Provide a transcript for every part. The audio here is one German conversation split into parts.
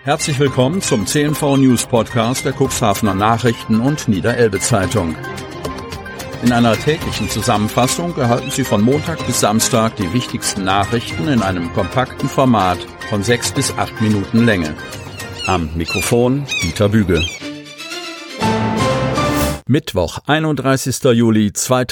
Herzlich willkommen zum CNV News Podcast der Cuxhavener Nachrichten und Niederelbe Zeitung. In einer täglichen Zusammenfassung erhalten Sie von Montag bis Samstag die wichtigsten Nachrichten in einem kompakten Format von 6 bis 8 Minuten Länge. Am Mikrofon Dieter Büge. Mittwoch, 31. Juli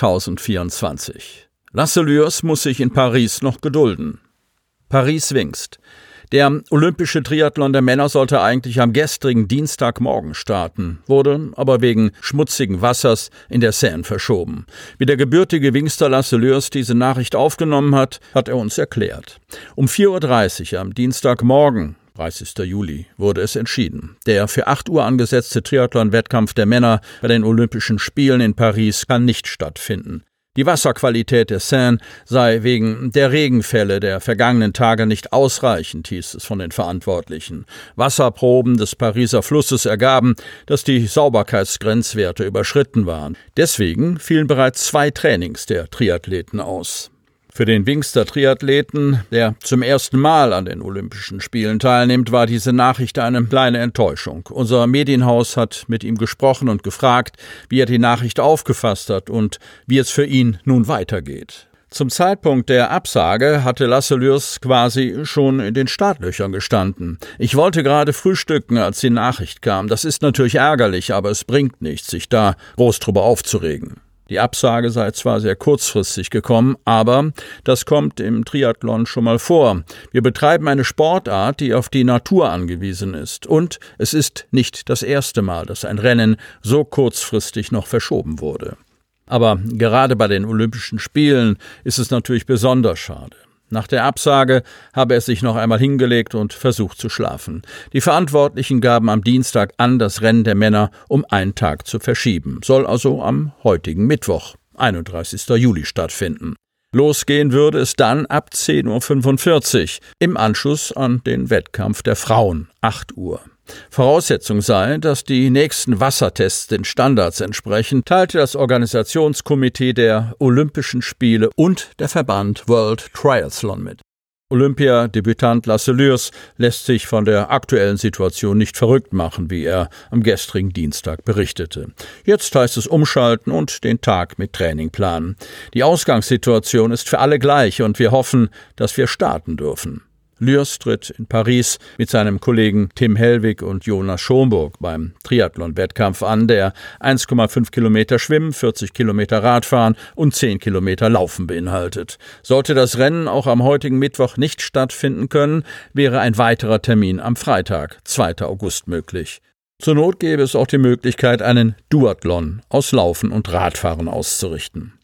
2024. Lasse Lührs muss sich in Paris noch gedulden. Paris-Wingst. Der olympische Triathlon der Männer sollte eigentlich am gestrigen Dienstagmorgen starten, wurde aber wegen schmutzigen Wassers in der Seine verschoben. Wie der gebürtige Wingster Lasse Lührs diese Nachricht aufgenommen hat, hat er uns erklärt. Um 4:30 Uhr am Dienstagmorgen, 30. Juli, wurde es entschieden. Der für 8 Uhr angesetzte Triathlon-Wettkampf der Männer bei den Olympischen Spielen in Paris kann nicht stattfinden. Die Wasserqualität der Seine sei wegen der Regenfälle der vergangenen Tage nicht ausreichend, hieß es von den Verantwortlichen. Wasserproben des Pariser Flusses ergaben, dass die Sauberkeitsgrenzwerte überschritten waren. Deswegen fielen bereits 2 Trainings der Triathleten aus. Für den Wingster Triathleten, der zum ersten Mal an den Olympischen Spielen teilnimmt, war diese Nachricht eine kleine Enttäuschung. Unser Medienhaus hat mit ihm gesprochen und gefragt, wie er die Nachricht aufgefasst hat und wie es für ihn nun weitergeht. Zum Zeitpunkt der Absage hatte Lasse Lührs quasi schon in den Startlöchern gestanden. Ich wollte gerade frühstücken, als die Nachricht kam. Das ist natürlich ärgerlich, aber es bringt nichts, sich da groß drüber aufzuregen. Die Absage sei zwar sehr kurzfristig gekommen, aber das kommt im Triathlon schon mal vor. Wir betreiben eine Sportart, die auf die Natur angewiesen ist. Und es ist nicht das erste Mal, dass ein Rennen so kurzfristig noch verschoben wurde. Aber gerade bei den Olympischen Spielen ist es natürlich besonders schade. Nach der Absage habe er sich noch einmal hingelegt und versucht zu schlafen. Die Verantwortlichen gaben am Dienstag an, das Rennen der Männer um einen Tag zu verschieben. Soll also am heutigen Mittwoch, 31. Juli, stattfinden. Losgehen würde es dann ab 10:45 Uhr im Anschluss an den Wettkampf der Frauen, 8 Uhr. Voraussetzung sei, dass die nächsten Wassertests den Standards entsprechen, teilte das Organisationskomitee der Olympischen Spiele und der Verband World Triathlon mit. Olympiadebütant Lasse Lührs lässt sich von der aktuellen Situation nicht verrückt machen, wie er am gestrigen Dienstag berichtete. Jetzt heißt es umschalten und den Tag mit Training planen. Die Ausgangssituation ist für alle gleich und wir hoffen, dass wir starten dürfen. Lührs tritt in Paris mit seinem Kollegen Tim Hellwig und Jonas Schomburg beim Triathlon-Wettkampf an, der 1,5 Kilometer Schwimmen, 40 Kilometer Radfahren und 10 Kilometer Laufen beinhaltet. Sollte das Rennen auch am heutigen Mittwoch nicht stattfinden können, wäre ein weiterer Termin am Freitag, 2. August, möglich. Zur Not gäbe es auch die Möglichkeit, einen Duathlon aus Laufen und Radfahren auszurichten.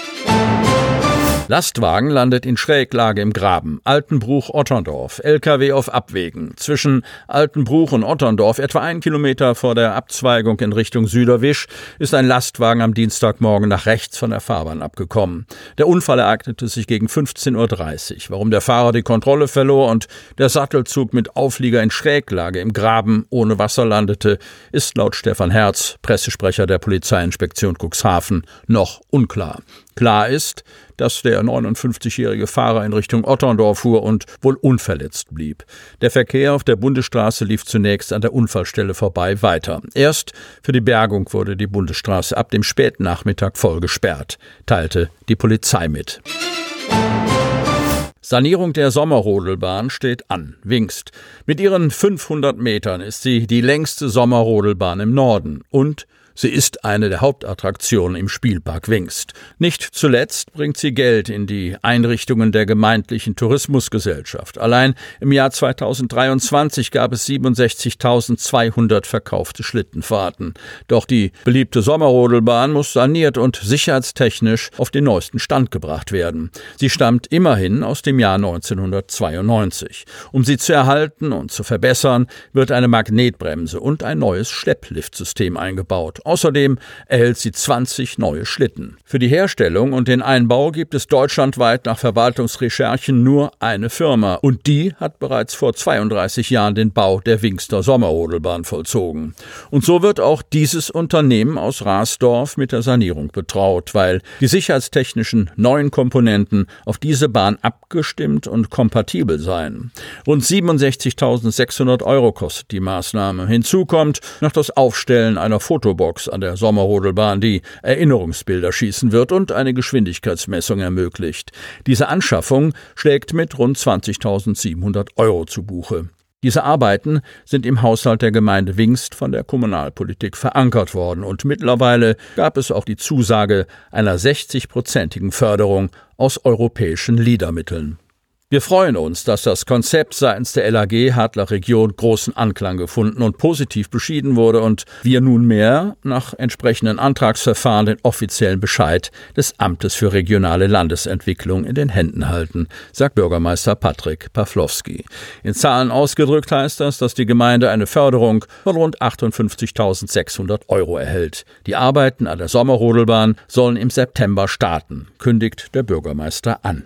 Lastwagen landet in Schräglage im Graben. Altenbruch-Otterndorf. LKW auf Abwägen. Zwischen Altenbruch und Otterndorf, etwa 1 Kilometer vor der Abzweigung in Richtung Süderwisch, ist ein Lastwagen am Dienstagmorgen nach rechts von der Fahrbahn abgekommen. Der Unfall ereignete sich gegen 15:30 Uhr. Warum der Fahrer die Kontrolle verlor und der Sattelzug mit Auflieger in Schräglage im Graben ohne Wasser landete, ist laut Stefan Herz, Pressesprecher der Polizeiinspektion Cuxhaven, noch unklar. Klar ist, dass der 59-jährige Fahrer in Richtung Otterndorf fuhr und wohl unverletzt blieb. Der Verkehr auf der Bundesstraße lief zunächst an der Unfallstelle vorbei weiter. Erst für die Bergung wurde die Bundesstraße ab dem späten Nachmittag voll gesperrt, teilte die Polizei mit. Sanierung der Sommerrodelbahn steht an. Wingst. Mit ihren 500 Metern ist sie die längste Sommerrodelbahn im Norden und sie ist eine der Hauptattraktionen im Spielpark Wingst. Nicht zuletzt bringt sie Geld in die Einrichtungen der gemeindlichen Tourismusgesellschaft. Allein im Jahr 2023 gab es 67.200 verkaufte Schlittenfahrten. Doch die beliebte Sommerrodelbahn muss saniert und sicherheitstechnisch auf den neuesten Stand gebracht werden. Sie stammt immerhin aus dem Jahr 1992. Um sie zu erhalten und zu verbessern, wird eine Magnetbremse und ein neues Schleppliftsystem eingebaut. Außerdem erhält sie 20 neue Schlitten. Für die Herstellung und den Einbau gibt es deutschlandweit nach Verwaltungsrecherchen nur eine Firma. Und die hat bereits vor 32 Jahren den Bau der Wingster Sommerrodelbahn vollzogen. Und so wird auch dieses Unternehmen aus Rasdorf mit der Sanierung betraut, weil die sicherheitstechnischen neuen Komponenten auf diese Bahn abgestimmt und kompatibel seien. Rund 67.600 € kostet die Maßnahme. Hinzu kommt noch das Aufstellen einer Fotobox an der Sommerrodelbahn, die Erinnerungsbilder schießen wird und eine Geschwindigkeitsmessung ermöglicht. Diese Anschaffung schlägt mit rund 20.700 € zu Buche. Diese Arbeiten sind im Haushalt der Gemeinde Wingst von der Kommunalpolitik verankert worden und mittlerweile gab es auch die Zusage einer 60-prozentigen Förderung aus europäischen LEADER-Mitteln. Wir freuen uns, dass das Konzept seitens der LAG Hadler Region großen Anklang gefunden und positiv beschieden wurde und wir nunmehr nach entsprechenden Antragsverfahren den offiziellen Bescheid des Amtes für regionale Landesentwicklung in den Händen halten, sagt Bürgermeister Patrick Pawlowski. In Zahlen ausgedrückt heißt das, dass die Gemeinde eine Förderung von rund 58.600 € erhält. Die Arbeiten an der Sommerrodelbahn sollen im September starten, kündigt der Bürgermeister an.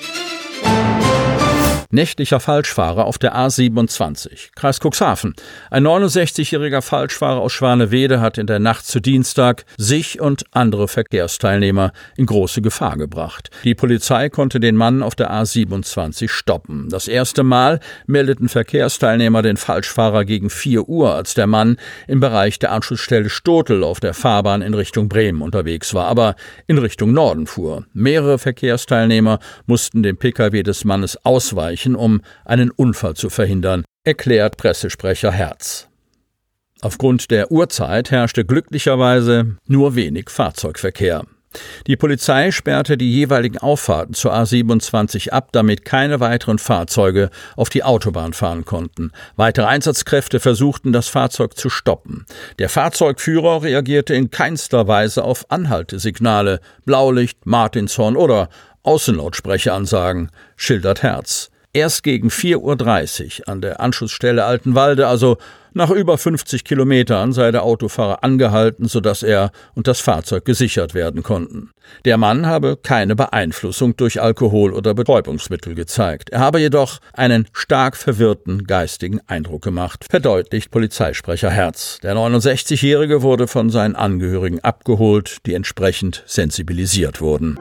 Nächtlicher Falschfahrer auf der A27, Kreis Cuxhaven. Ein 69-jähriger Falschfahrer aus Schwanewede hat in der Nacht zu Dienstag sich und andere Verkehrsteilnehmer in große Gefahr gebracht. Die Polizei konnte den Mann auf der A27 stoppen. Das erste Mal meldeten Verkehrsteilnehmer den Falschfahrer gegen 4 Uhr, als der Mann im Bereich der Anschlussstelle Stotel auf der Fahrbahn in Richtung Bremen unterwegs war, aber in Richtung Norden fuhr. Mehrere Verkehrsteilnehmer mussten dem Pkw des Mannes ausweichen, um einen Unfall zu verhindern, erklärt Pressesprecher Herz. Aufgrund der Uhrzeit herrschte glücklicherweise nur wenig Fahrzeugverkehr. Die Polizei sperrte die jeweiligen Auffahrten zur A27 ab, damit keine weiteren Fahrzeuge auf die Autobahn fahren konnten. Weitere Einsatzkräfte versuchten, das Fahrzeug zu stoppen. Der Fahrzeugführer reagierte in keinster Weise auf Anhaltesignale, Blaulicht, Martinshorn oder Außenlautsprecheransagen, schildert Herz. Erst gegen 4:30 Uhr an der Anschlussstelle Altenwalde, also nach über 50 Kilometern, sei der Autofahrer angehalten, sodass er und das Fahrzeug gesichert werden konnten. Der Mann habe keine Beeinflussung durch Alkohol oder Betäubungsmittel gezeigt. Er habe jedoch einen stark verwirrten geistigen Eindruck gemacht, verdeutlicht Polizeisprecher Herz. Der 69-Jährige wurde von seinen Angehörigen abgeholt, die entsprechend sensibilisiert wurden.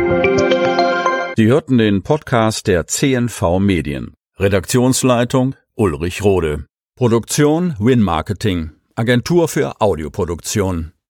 Sie hörten den Podcast der CNV Medien. Redaktionsleitung Ulrich Rode. Produktion Win Marketing. Agentur für Audioproduktion.